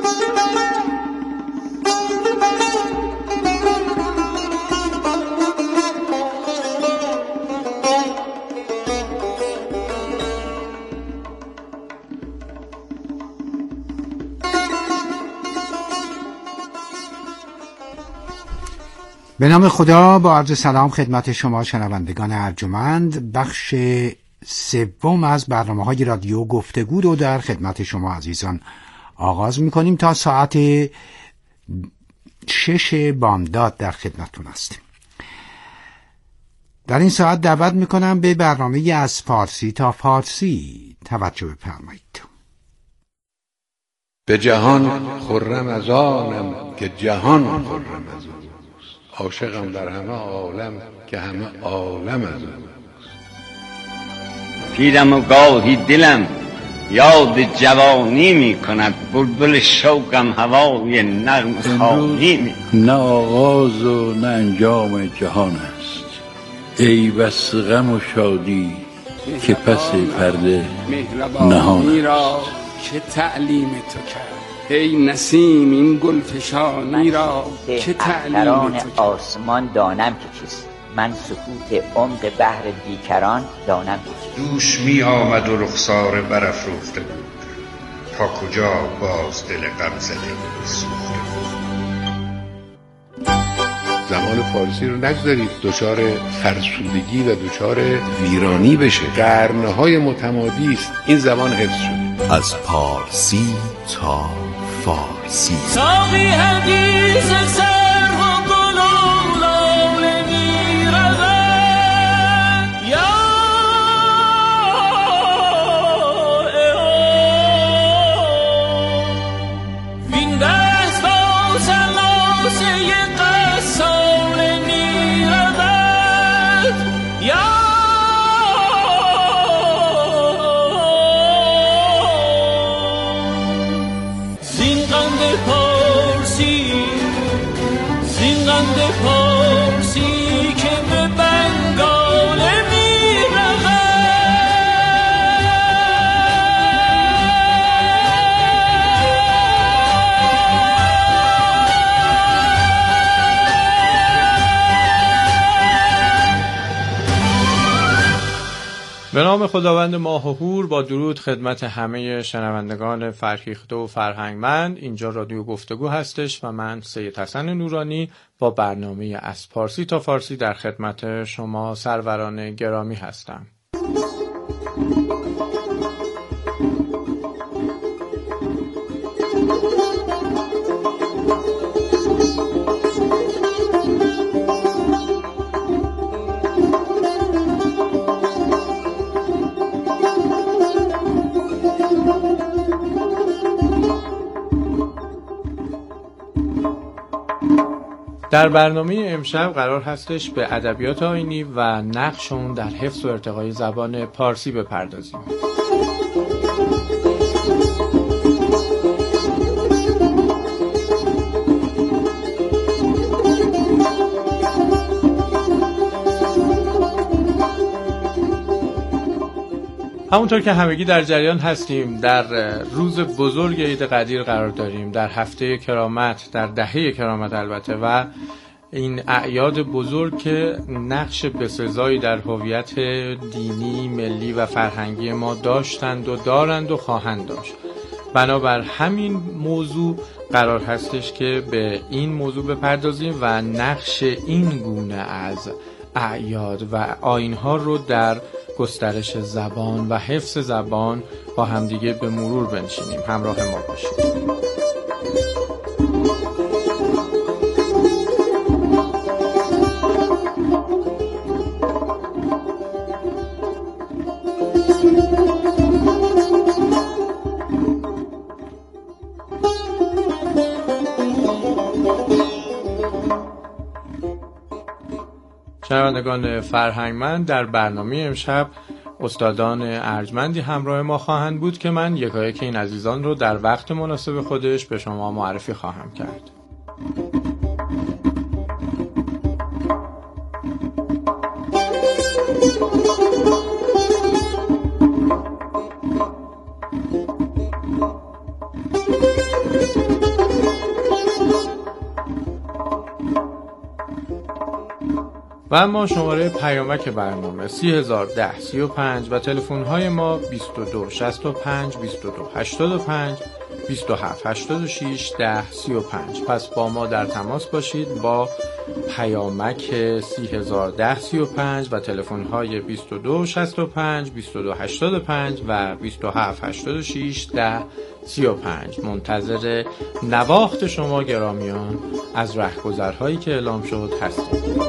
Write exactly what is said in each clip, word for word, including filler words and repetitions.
به نام خدا، با عرض سلام خدمت شما شنوندگان ارجمند. بخش سوم از برنامه‌های رادیو گفتگو رو در خدمت شما عزیزان آغاز می‌کنیم. تا ساعت شش بامداد در خدمتتون هستیم. در این ساعت دعوت می‌کنم به برنامه از پارسی تا فارسی توجه بفرمایید. به جهان خرم از آنم که جهان خرم از او، عاشقم در همه عالم که همه عالم از او. پیرم و گاهی دلم یاد جوانی می کند، بلبل شوقم هوای نغمه خوانی می کند. نه آغاز و نه انجام جهان است، ای بس غم و شادی که پس پرده نهان است. که تعلیم تو کرد ای نسیم این گلفشانی را، که تعلیم تو کرد. آسمان دانم که چیست، من سکوت عمق بحر بیکران دانم که چیست. دوش می آمد و رخسار برافروخته بود، تا کجا باز دل غم زده سوخته بود. زبان فارسی رو نگذارید دچار فرسودگی و دچار ویرانی بشه. قرنهای متمادی است این زبان حفظ شده. از پارسی تا فارسی. ساقی هرگیز سر و گل و لاله می‌رود، یا وین دست با سلاسه قصال می‌رود، یا پارسی که به بنگاله می به نام خداوند ماه و هور، با درود خدمت همه شنوندگان فرهیخته و فرهنگمند. اینجا رادیو گفتگو هستش و من سید حسن نورانی با برنامه از پارسی تا فارسی در خدمت شما سروران گرامی هستم. در برنامه امشب قرار هستش به ادبیات آیینی و نقش اون در حفظ و ارتقای زبان پارسی بپردازیم. همونطور که همگی در جریان هستیم، در روز بزرگ عید قدیر قرار داریم، در هفته کرامت، در دهه کرامت البته، و این اعیاد بزرگ که نقش بسزایی در هویت دینی، ملی و فرهنگی ما داشتند و دارند و خواهند داشت. بنابر همین موضوع قرار هستش که به این موضوع بپردازیم و نقش این گونه از اعیاد و آیین‌ها رو در گسترش زبان و حفظ زبان با همدیگه به مرور بنشینیم. همراه ما باشید. شنوندگان فرهنگمند، در برنامه امشب استادان ارجمندی همراه ما خواهند بود که من یکایک این عزیزان رو در وقت مناسب خودش به شما معرفی خواهم کرد. و اما شماره پیامک برنامه سی هزار و ده سی و پنج و تلفن های ما بیست و دو شصت و پنج بیست و دو هشتاد و پنج بیست و هفت هشتاد و شش ده سی و پنج. پس با ما در تماس باشید با پیامک سی هزار و ده سی و پنج و تلفن های بیست و دو شصت و پنج بیست و دو هشتاد و پنج و بیست و هفت هشتاد و شش ده سی و پنج. منتظر نواخت شما گرامیان از رهگذرهایی که اعلام شد هستیم.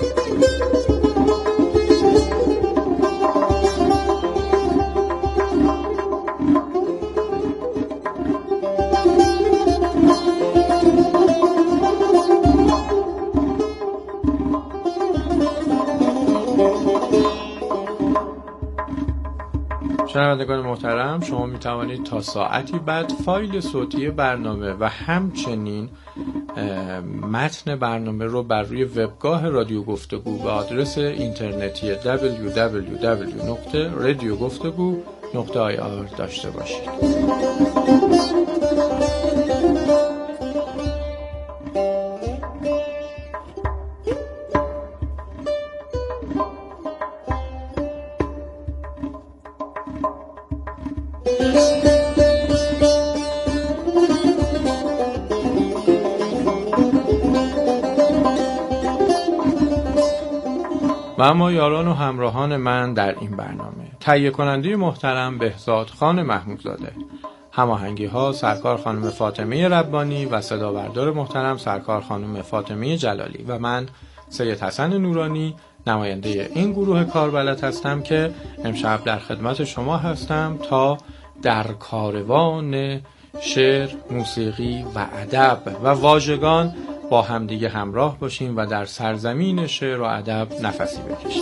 شنوندگان محترم، شما می توانید تا ساعتی بعد فایل صوتی برنامه و همچنین متن برنامه رو بر روی وبگاه رادیو گفتگو به آدرس اینترنتی دبلیو دبلیو دبلیو نقطه رادیو گفتگو نقطه آی آر داشته باشید. و اما یاران و همراهان من در این برنامه، تهیه کننده محترم بهزاد خان محمودزاده، هماهنگی ها سرکار خانم فاطمه ربانی و صدا بردار محترم سرکار خانم فاطمه جلالی و من سید حسن نورانی نماینده این گروه کاربلد هستم که امشب در خدمت شما هستم تا در کاروان شعر، موسیقی و ادب و واژگان با همدیگه همراه باشیم و در سرزمین شعر و ادب نفسی بکشیم.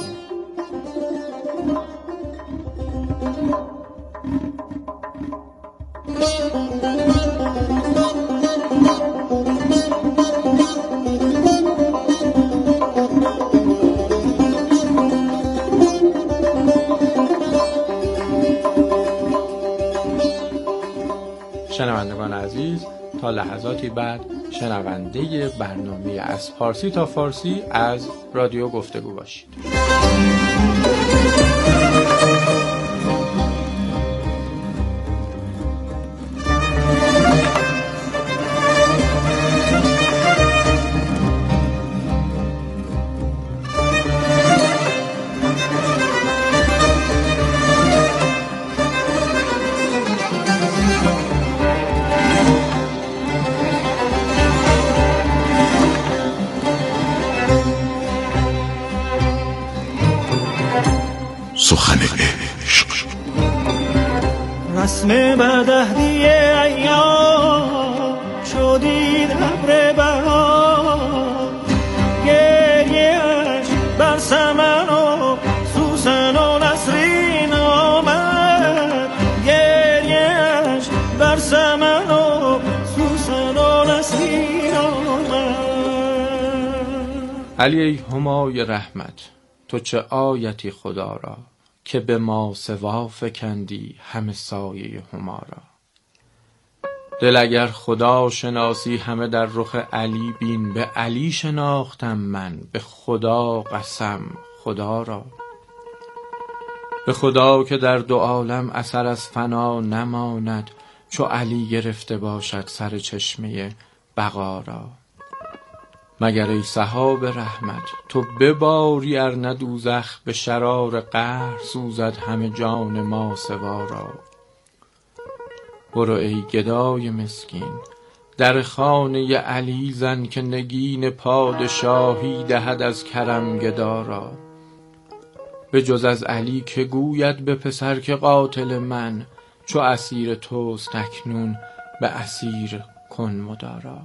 شنوندگان عزیز، تا لحظاتی بعد شنونده برنامه از فارسی تا فارسی از رادیو گفتگو باشید. سخن عشق رسم بدهدی ایام شدید ابر بهار گریه‌اش بر سمن و سوسن و نسرین آمد گریه‌اش بر سمن و سوسن و نسرین آمد. علی ای همای رحمت، تو چه آیتی خدا را که به ما سوا فکندی همه سایه هما را. دل اگر خدا شناسی همه در رخ علی بین، به علی شناختم من به خدا قسم خدا را. به خدا که در دو عالم اثر از فنا نماند، چو علی گرفته باشد سر چشمه بقا را. مگر ای سحاب رحمت تو بباری ار نه دوزخ، به شرار قهر سوزد همه جان ما سوا را. برو ای گدای مسکین در خانه علی زن، که نگین پادشاهی دهد از کرم گدا را. به جز از علی که گوید به پسر که قاتل من، چو اسیر توست اکنون به اسیر کن مدارا.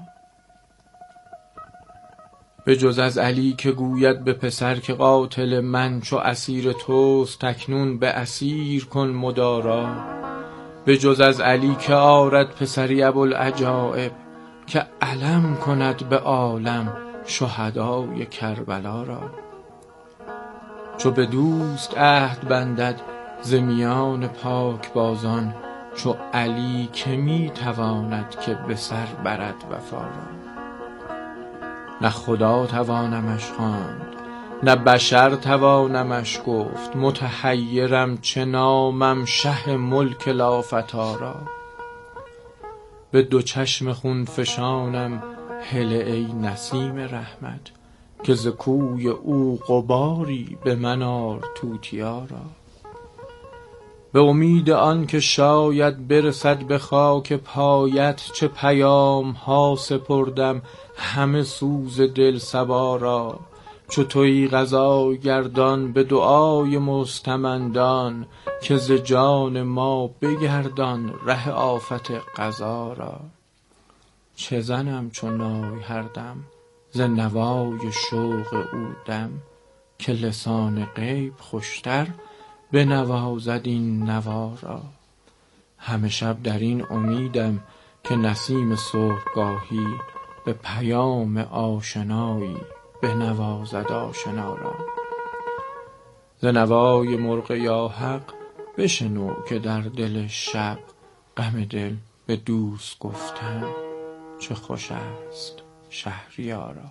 به جز از علی که گوید به پسر که قاتل من، چو اسیر توست اکنون به اسیر کن مدارا. به جز از علی که آرد پسری ابوالعجایب، که علم کند به عالم شهدای کربلا را. چو به دوست عهد بندد ز میان پاک بازان، چو علی که می تواند که به سر برد وفا را. نه خدا توانمش خواند نه بشر توانمش گفت، متحیرم چه نامم شه ملک لافتی را. به دو چشم خون فشانم هله ای نسیم رحمت، که ز کوی او غباری به من آر توتیا را. به امید آن که شاید برسد به خاک پایت، چه پیام ها سپردم همه سوز دل صبا را. چو تویی قضا گردان به دعای مستمندان، که ز جان ما بگردان ره آفت قضا را. چه زنم چون نای هر دم ز نوای شوق او دم، که لسان غیب خوشتر بنوازد این نوا را. همه شب در این امیدم که نسیم صبحگاهی، به پیام آشنایی بنوازد آشنا را. ز نوای مرغ یا حق بشنو که در دل شب، غم دل به دوست گفتن چه خوش است شهریارا.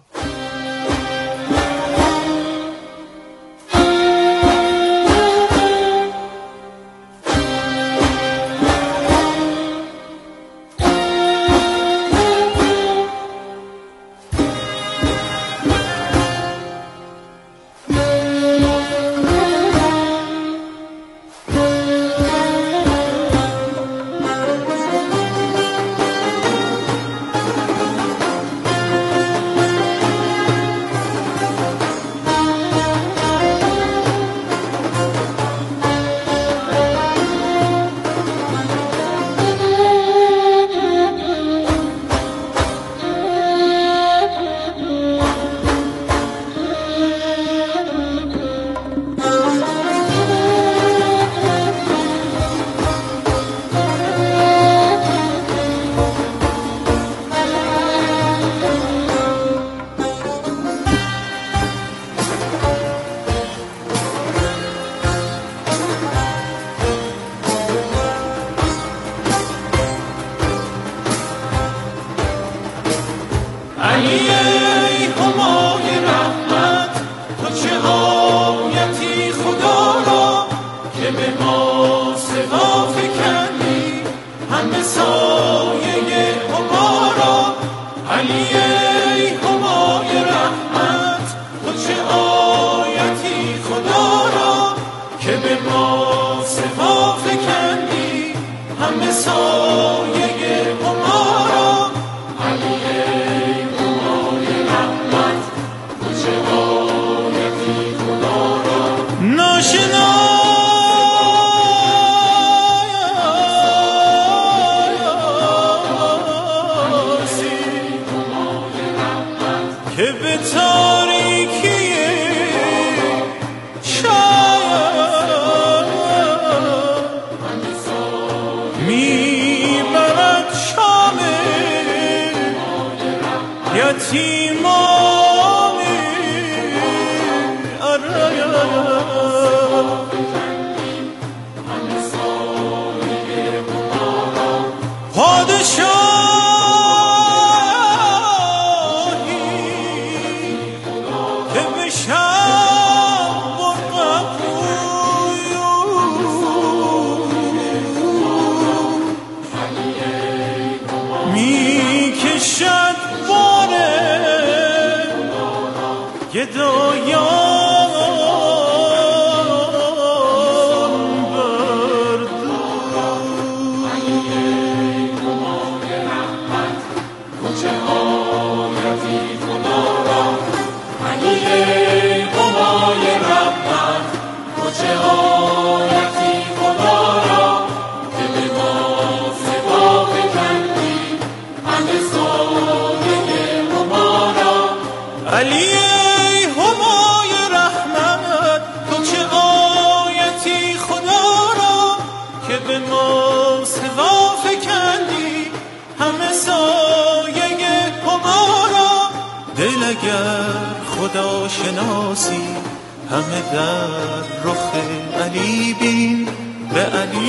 خدا شناسی همه در رخ علی بین، به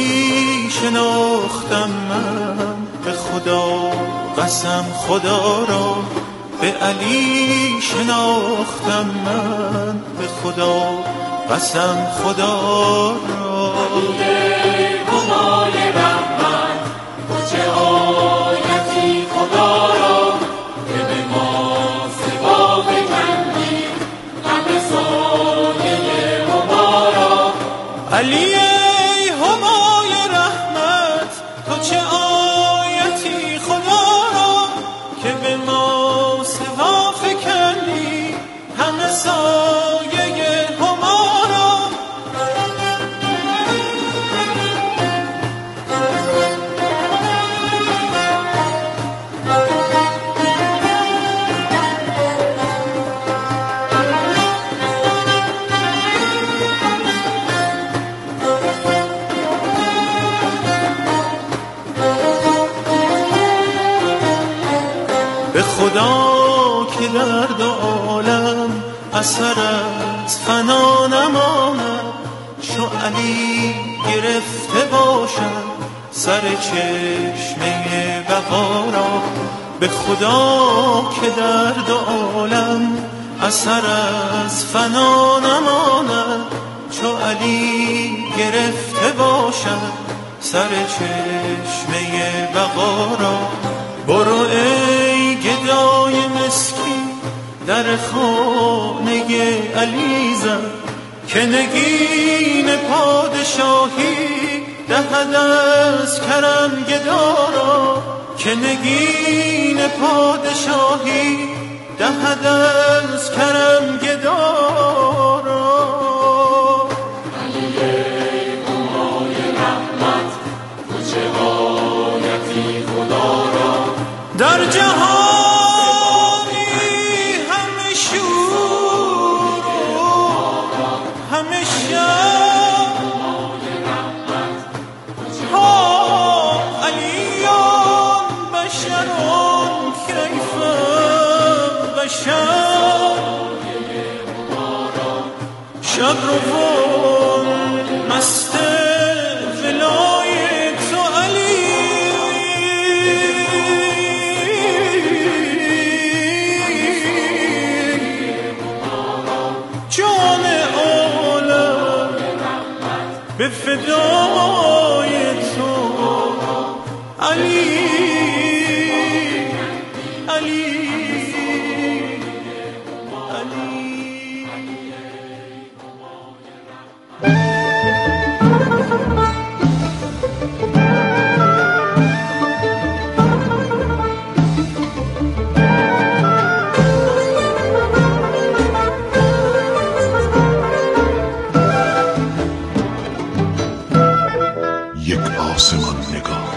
علی شناختم من به خدا قسم خدا را. به علی شناختم من به خدا قسم خدا را. علی همای رحمت تو چه آیتی خدا را که به ما سوا بکندی همه سایه هما را. علی همای رحمت تو چه آیتی خدا را که به ما سوا فکندی همه سایه هما را. به خدا که در دو عالم اثر از فنا نماند، چو علی گرفته باشد سر چشمه بقا را. به خدا که در دو عالم اثر از فنا نماند، چو علی گرفته باشد سر چشمه بقا را. برو ای گدای مسکین در خانه علی زن که نگین پادشاهی دهد از کرم گدا را. که نگین پادشاهی دهد از کرم گدا را. علی همای رحمت تو چه آیتی خدا را در جهانی همه شور و همه شب ها علیان بشرون کیفم بشر شب روان مست ولای تو علی. جان عالم به فدای تو علی علی یک آسمان نگاه.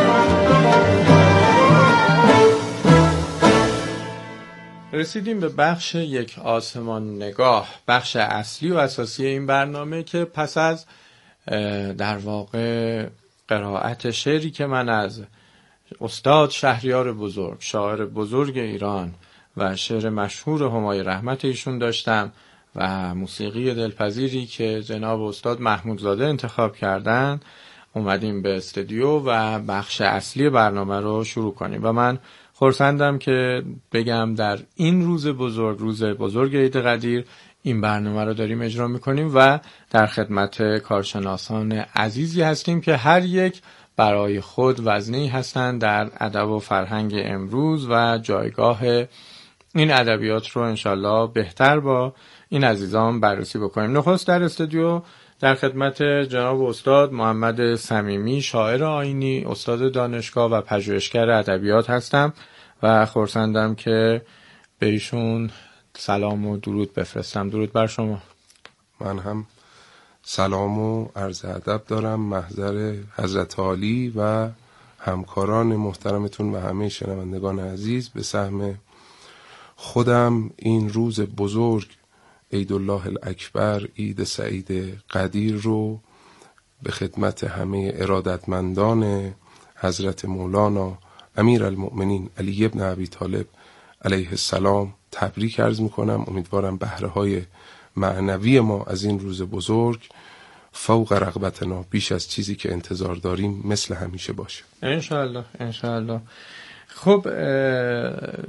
رسیدیم به بخش یک آسمان نگاه، بخش اصلی و اساسی این برنامه که پس از در واقع قرائت شعری که من از استاد شهریار بزرگ، شاعر بزرگ ایران و شعر مشهور همای رحمت ایشون داشتم و موسیقی دلپذیری که جناب استاد محمودزاده انتخاب کردن، اومدیم به استودیو و بخش اصلی برنامه رو شروع کنیم و من خرسندم که بگم در این روز بزرگ، روز بزرگ عید قدیر، این برنامه رو داریم اجرا میکنیم و در خدمت کارشناسان عزیزی هستیم که هر یک برای خود وزنی هستند در ادب و فرهنگ امروز و جایگاه این ادبیات رو انشالله بهتر با این عزیزان بررسی بکنیم. نخست در استودیو در خدمت جناب استاد محمد صمیمی، شاعر آیینی، استاد دانشگاه و پژوهشگر ادبیات هستم و خرسندم که به ایشون سلام و درود بفرستم. درود بر شما. من هم سلام و عرض ادب دارم محضر حضرت عالی و همکاران محترمتون و همه شنوندگان عزیز. به سهم خودم این روز بزرگ عید الله الاکبر، عید سعید قدیر رو به خدمت همه ارادتمندان حضرت مولانا امیر المؤمنین علی ابن ابی طالب علیه السلام تبریک عرض میکنم. امیدوارم بهره های معنوی ما از این روز بزرگ فوق رغبتنا، بیش از چیزی که انتظار داریم، مثل همیشه باشه. انشاءالله انشاءالله. خب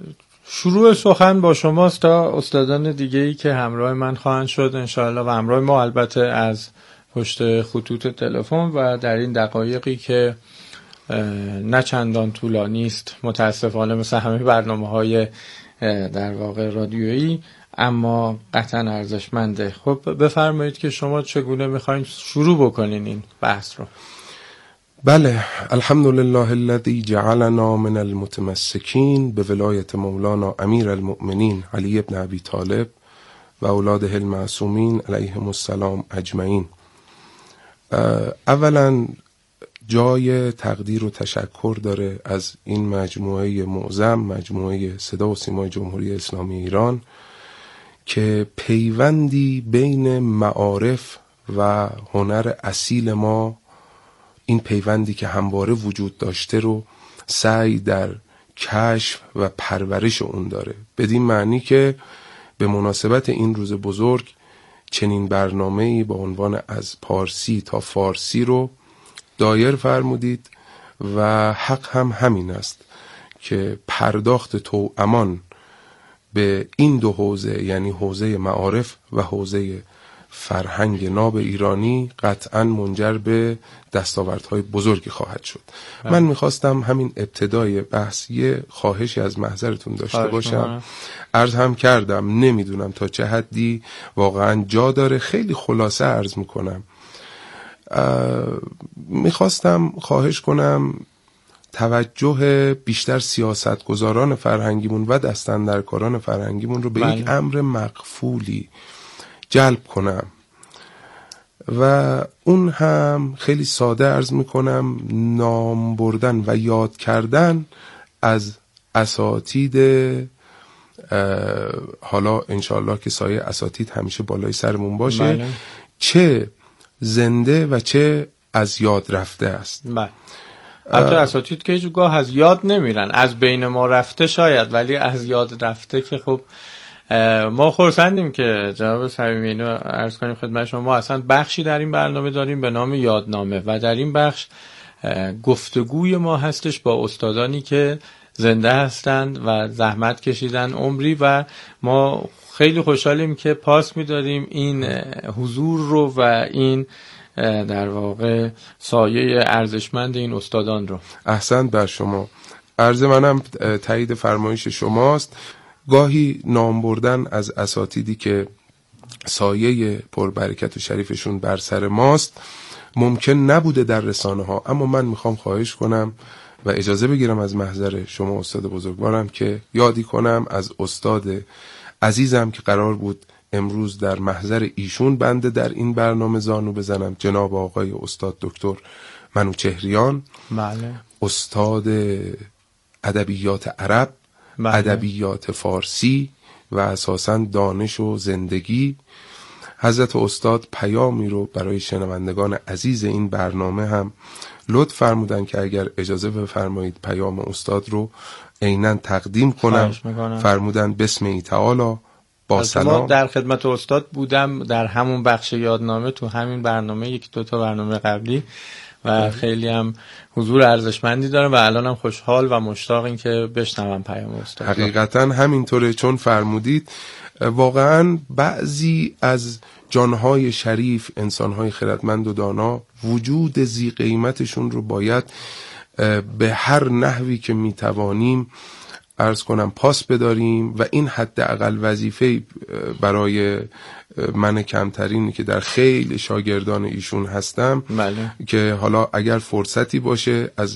شروع سخن با شماست تا استادان دیگه‌ای که همراه من خواهند شد انشاءالله و همراه ما البته از پشت خطوط تلفن و در این دقایقی که نه چندان طولانی است متاسفانه مثل همه برنامه‌های در واقع رادیویی، اما قطعا ارزشمنده. خب بفرمایید که شما چگونه میخواین شروع بکنین این بحث رو. بله، الحمدلله الذی جعلنا من المتمسکین به ولایت مولانا امیر المؤمنین علی ابن ابی طالب و اولاده المعصومین علیهم السلام اجمعین. اولا جای تقدیر و تشکر داره از این مجموعه معظم، مجموعه صدا و سیمای جمهوری اسلامی ایران که پیوندی بین معارف و هنر اصیل ما، این پیوندی که همواره وجود داشته رو سعی در کشف و پرورش اون داره. بدین معنی که به مناسبت این روز بزرگ چنین برنامه‌ای با عنوان از پارسی تا فارسی رو دایر فرمودید و حق هم همین است که پرداخت توامان به این دو حوزه، یعنی حوزه معارف و حوزه فرهنگ ناب ایرانی، قطعا منجر به دستاوردهای بزرگی خواهد شد. اه. من میخواستم همین ابتدای بحث یه خواهشی از محضرتون داشته باشم. عرض هم کردم نمیدونم تا چه حدی واقعا جا داره، خیلی خلاصه عرض میکنم. میخواستم خواهش کنم توجه بیشتر سیاستگزاران فرهنگیمون و دستاندرکاران فرهنگیمون رو به بله. یک امر مغفولی جلب کنم و اون هم خیلی ساده عرض میکنم، نام بردن و یاد کردن از اساتید، حالا انشالله که سایه اساتید همیشه بالای سرمون باشه، بله. چه زنده و چه از یاد رفته است. بله. حتی اساتید که هیچگاه از یاد نمیرن، از بین ما رفته شاید، ولی از یاد رفته که خب ما خرسندیم که جناب صمیمی اینو عرض کنیم خدمت شما. ما اصلا بخشی در این برنامه داریم به نام یادنامه و در این بخش گفتگوی ما هستش با استادانی که زنده هستند و زحمت کشیدن عمری و ما خیلی خوشحالیم که پاس می‌داریم این حضور رو و این در واقع سایه ارزشمند این استادان رو. احسنت بر شما. عرض منم تایید فرمایش شماست. گاهی نام بردن از اساتیدی که سایه پربرکت و شریفشون بر سر ماست ممکن نبوده در رسانه ها، اما من میخوام خواهش کنم و اجازه بگیرم از محضر شما استاد بزرگوارم که یادی کنم از استاد عزیزم که قرار بود امروز در محضر ایشون بنده در این برنامه زانو بزنم، جناب آقای استاد دکتر منوچهریان. بله. استاد ادبیات عرب، بله. ادبیات فارسی و اساساً دانش و زندگی. حضرت استاد پیامی رو برای شنوندگان عزیز این برنامه هم لطف فرمودن که اگر اجازه بفرمایید پیام استاد رو عیناً تقدیم کنم. فرمودن بسم تعالی با سلام. در خدمت استاد بودم در همون بخش یادنامه تو همین برنامه، یک دو تا برنامه قبلی و خیلی هم حضور ارزشمندی داره و الانم خوشحال و مشتاق این که بشنوم پیام استاد. حقیقتا همینطوره، چون فرمودید واقعا بعضی از جانهای شریف، انسانهای خردمند و دانا وجود ذی قیمتشون رو باید به هر نحوی که میتوانیم عرض کنم پاس بداریم و این حداقل وظیفه برای من کمترینی که در خیلی شاگردان ایشون هستم. بله. که حالا اگر فرصتی باشه از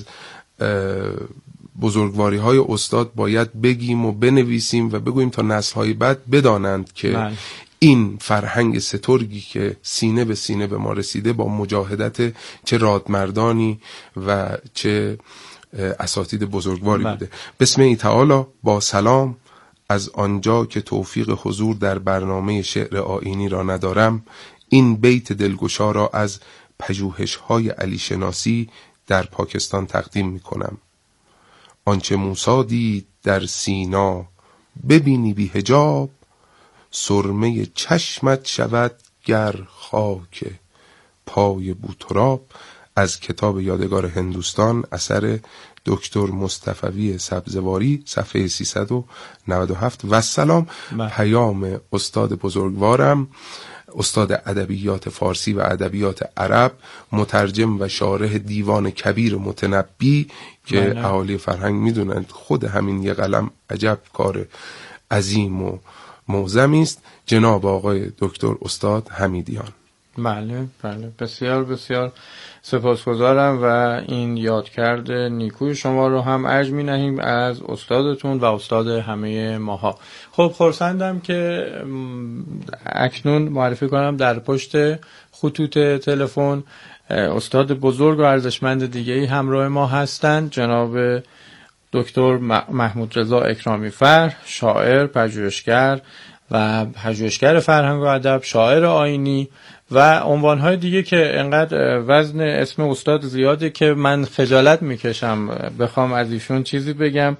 بزرگواری های استاد باید بگیم و بنویسیم و بگوییم تا نسل های بعد بدانند که بله. این فرهنگ سترگی که سینه به سینه به ما رسیده با مجاهدت چه رادمردانی و چه اساتید بزرگواری بله. بوده. بسم تعالی با سلام. از آنجا که توفیق حضور در برنامه شعر آیینی را ندارم، این بیت دلگشا را از پژوهش‌های علی شناسی در پاکستان تقدیم می کنم. آنچه موسی دید در سینا ببینی بی حجاب، سرمه چشمت شود گر خاک پای بوتراب. از کتاب یادگار هندوستان اثر دکتر مصطفی سبزواری، صفحه سیصد و نود و هفت. و سلام. پیام استاد بزرگوارم، استاد ادبیات فارسی و ادبیات عرب، مترجم و شارح دیوان کبیر متنبی که اهالی فرهنگ میدونند خود همین یه قلم عجب کار عظیم و معظمی است، جناب آقای دکتر استاد حمیدیان. بله بله، بسیار بسیار سپاسگزارم و این یادکرد نیکوی شما رو هم ارج می نهیم از استادتون و استاد همه ماها. خب خرسندم که اکنون معرفی کنم در پشت خطوط تلفن استاد بزرگ و ارزشمند دیگه‌ای همراه ما هستند، جناب دکتر محمود رضا اکرامی فر، شاعر، پژوهشگر و پژوهشگر فرهنگ و ادب، شاعر آیینی و عنوان‌های دیگه که انقدر وزن اسم استاد زیاده که من خجالت میکشم بخوام از ایشون چیزی بگم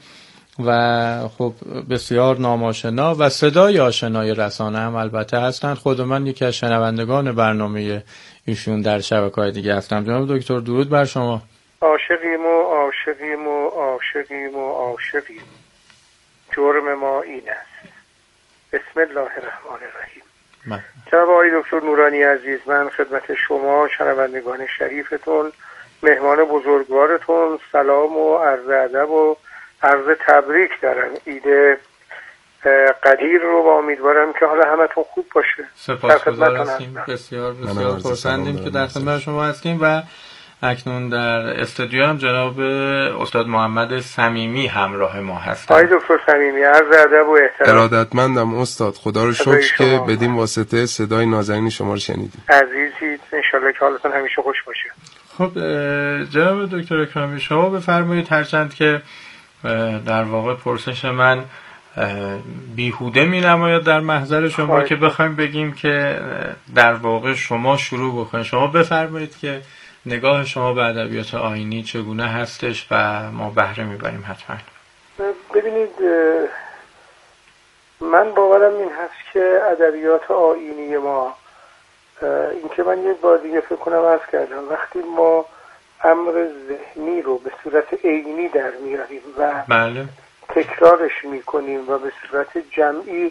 و خب بسیار ناماشنا و صدای آشنای رسانه هم البته هستند. خود من یکی از شنوندگان برنامه ایشون در شبکه‌های دیگه هستم. جناب دکتر درود بر شما. عاشقیم و عاشقیم و عاشقیم و عاشقیم، جرم ما این است. بسم الله الرحمن الرحیم. جناب آقای دکتر نورانی عزیز، من خدمت شما شنوندگان شریفتون، مهمان بزرگوارتون سلام و عرض ادب و عرض تبریک دارم. عید قدیر رو با امیدوارم که حالا همتون خوب باشه. سپاسگزار هستیم، بسیار بسیار خرسندیم که در خدمت شما هستیم و اکنون در استودیو هم جناب استاد محمد صمیمی همراه ما هستند. آقای دکتر صمیمی، عرض ادب و احترام. ارادتمندم استاد، خدا رو شکر که بدین واسطه صدای نازنین شما رو شنیدیم. عزیزید، انشالله که حالتون همیشه خوش باشه. خب جناب دکتر اکرامی، شما بفرمایید، هرچند که در واقع پرسش من بیهوده می نماید در محضر شما که بخوایم بگیم که در واقع شما شروع بکنید. شما بفرمایید که نگاه شما به ادبیات آیینی چگونه هستش و ما بهره میبریم. حتما ببینید، من باورم این هست که ادبیات آیینی ما، این که من یک بار دیگه فکر کنم عرض کردم، وقتی ما امر ذهنی رو به صورت عینی در میاریم و بله. تکرارش میکنیم و به صورت جمعی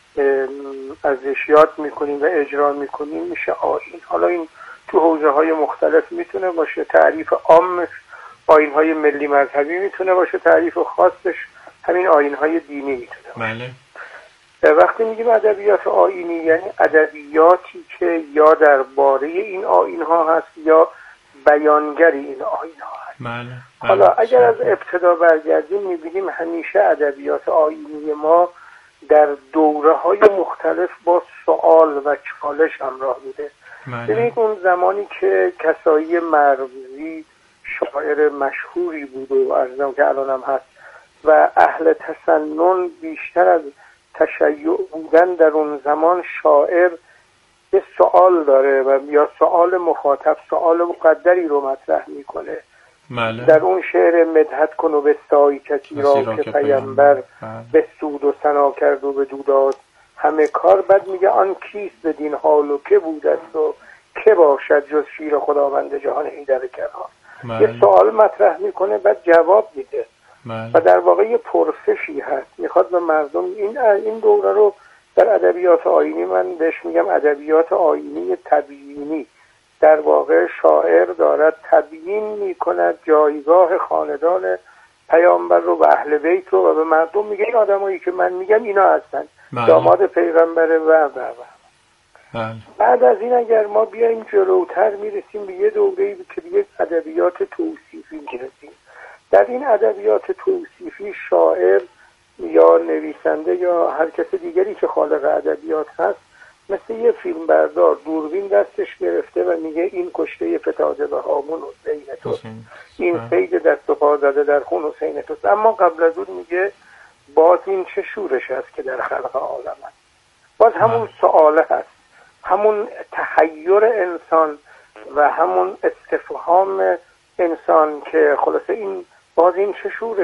ازش یاد میکنیم و اجرا میکنیم، میشه آیین. حالا این تو حوزه های مختلف میتونه باشه، تعریف عامش آیین های ملی مذهبی میتونه باشه، تعریف خاصش همین آیین های دینی میتونه باشه. بله. وقتی میگیم ادبیات آیینی یعنی ادبیاتی که یا درباره این آیین ها هست یا بیانگر این آیین ها هست. بله. بله. حالا اگر از ابتدا برگردیم میبینیم همیشه ادبیات آیینی ما در دوره های مختلف با سوال و چالش همراه بوده. ببینید اون زمانی که کسایی مرزی شاعر مشهوری بود و ارزم که الان هم هست و اهل تسنن بیشتر از تشیع بودن، در اون زمان شاعر یه سوال داره و یا سوال مخاطب سوال مقدری رو مطرح میکنه. ماله. در اون شعر مدحت کن و بستایی کسی را که پیامبر به سود و ثنا کرد و به دوداد همه کار، بعد میگه آن کیست بدین حال و که بود است و که باشد جز شیر خداوند جهان ایدر کران. یه سوال مطرح میکنه بعد جواب میده و در واقع یه پرسشی هست، میخواد به مردم این این دوره رو در ادبیات آیینی، من بهش میگم ادبیات آیینی تبیینی، در واقع شاعر دارد تبیین میکند جایگاه خاندان پیامبر رو و اهل بیت رو و به مردم میگه این آدمایی که من میگم اینا هستن، داماد پیغمبره و و و بعد از این اگر ما بیایم جلوتر میرسیم به یه دوره‌ای که دیگه ادبیات توصیفی میرسیم. در این ادبیات توصیفی شاعر یا نویسنده یا هر کس دیگری که خالق ادبیات هست مثل یه فیلم بردار دوربین دستش گرفته و میگه این کشته فتاده به هامون حسین تو، این سید دست و پا زده در خون حسین تو. اما قبل از اون میگه باز این چه شورش هست که در خلق عالم هست. باز همون سؤاله هست، همون تحیر انسان و همون استفهام انسان که خلاصه این باز این چه شورش